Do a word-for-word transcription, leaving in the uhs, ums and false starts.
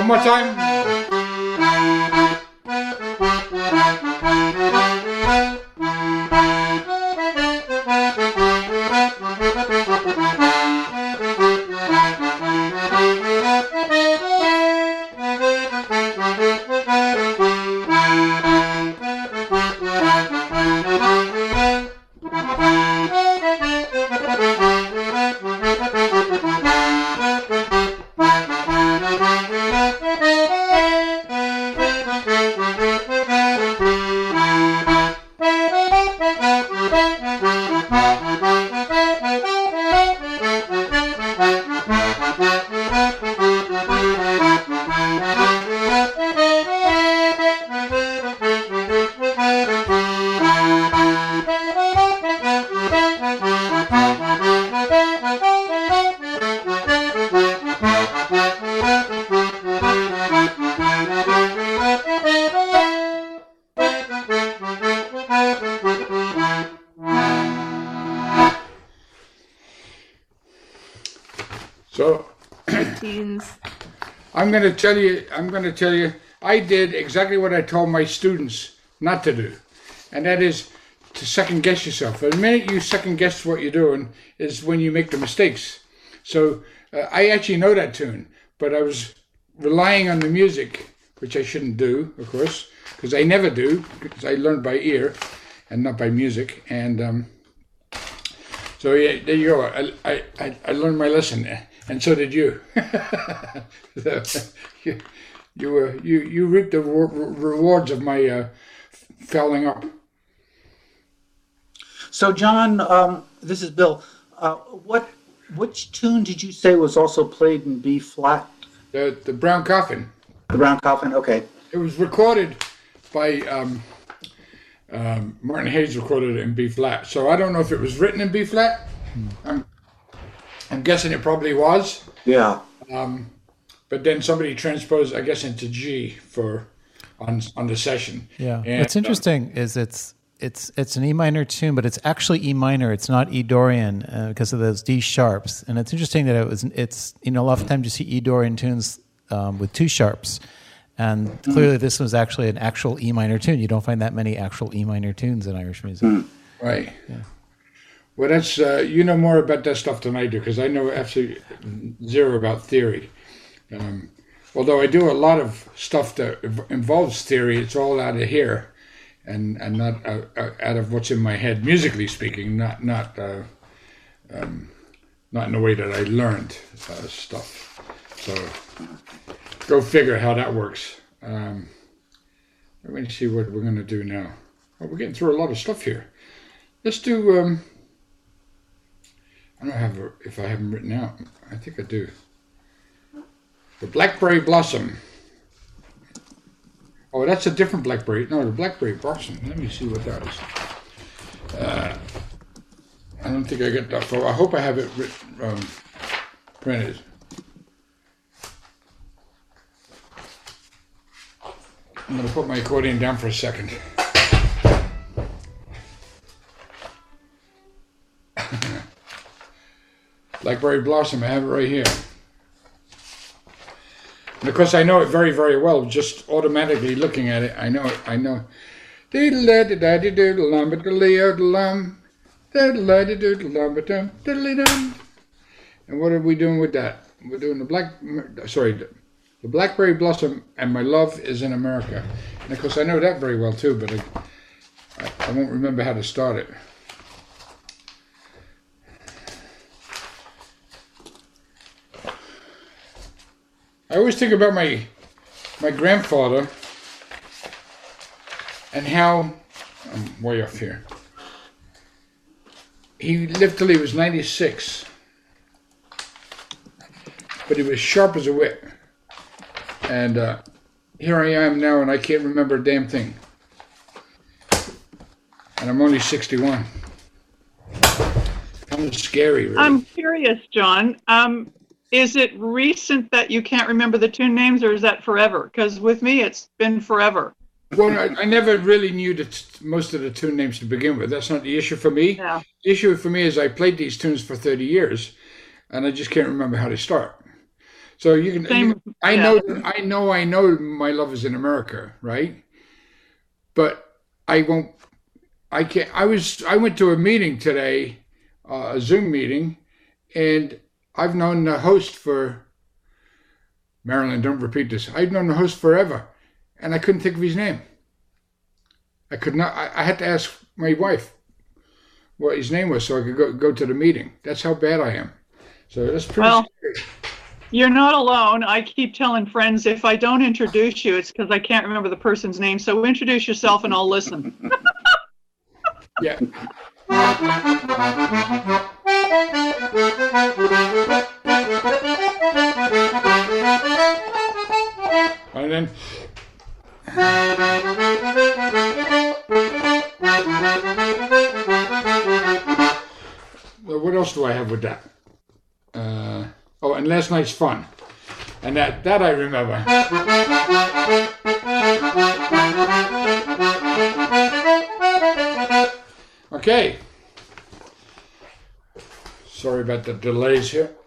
One more time. So I'm going to tell you, I'm going to tell you, I did exactly what I told my students not to do. And that is to second guess yourself. The minute you second guess what you're doing is when you make the mistakes. So uh, I actually know that tune, but I was relying on the music, which I shouldn't do, of course, because I never do, because I learned by ear and not by music. And um, so yeah, there you go. I, I, I learned my lesson. And so did you. so, you, you, were, you, you reaped the re- rewards of my uh, fouling up. So, John, um, this is Bill. Uh, what, which tune did you say was also played in B flat? The the Brown Coffin. The Brown Coffin. Okay. It was recorded by um, um, Martin Hayes. Recorded it in B flat. So I don't know if it was written in B flat. Hmm. I'm, I'm guessing it probably was. Yeah. Um, but then somebody transposed, I guess, into G for on on the session. Yeah. And, What's interesting uh, is it's it's it's an E minor tune, but it's actually E minor. It's not E Dorian uh, because of those D sharps. And it's interesting that it was. It's you know a lot of times you see E Dorian tunes um, with two sharps, and mm. clearly this was actually an actual E minor tune. You don't find that many actual E minor tunes in Irish music. Mm. Right. Yeah. Well, that's uh, you know more about that stuff than I do, because I know absolutely zero about theory. Um, although I do a lot of stuff that involves theory, it's all out of here, and and not uh, out of what's in my head, musically speaking, not not uh, um, not in the way that I learned uh, stuff. So go figure how that works. Um, let me see what we're going to do now. Oh, we're getting through a lot of stuff here. Let's do. Um, I don't have a, if I have them written out. I think I do. The Blackberry Blossom. Oh, that's a different blackberry. No, the Blackberry Blossom. Let me see what that is. Uh, I don't think I get that far. I hope I have it written, um, printed. I'm going to put my accordion down for a second. Blackberry Blossom, I have it right here. And of course, I know it very, very well. Just automatically looking at it, I know it. I know. And what are we doing with that? We're doing the black. Sorry, the Blackberry Blossom and My Love Is in America. And of course, I know that very well too, but I, I, I won't remember how to start it. I always think about my my grandfather and how I'm way off here. He lived till he was ninety-six, but he was sharp as a whip. And uh, here I am now, and I can't remember a damn thing. And I'm only sixty-one. Kind of scary, really. I'm curious, John. Um, Is it recent that you can't remember the tune names, or is that forever? Because with me, it's been forever. Well, I, I never really knew the t- most of the tune names to begin with. That's not the issue for me. Yeah. The issue for me is I played these tunes for thirty years, and I just can't remember how to start. So you can. Same. You, I yeah. know. I know. I know. My love is in America, right? But I won't. I can't. I was. I went to a meeting today, uh, a Zoom meeting, and I've known the host for. Marilyn, don't repeat this. I've known the host forever, and I couldn't think of his name. I could not. I, I had to ask my wife what his name was so I could go go to the meeting. That's how bad I am. So that's pretty Well, scary. You're not alone. I keep telling friends if I don't introduce you, it's because I can't remember the person's name. So introduce yourself and I'll listen. Yeah. And then. Well, what else do I have with that? Uh, oh, and last night's fun, and that that I remember. Okay. Sorry about the delays here.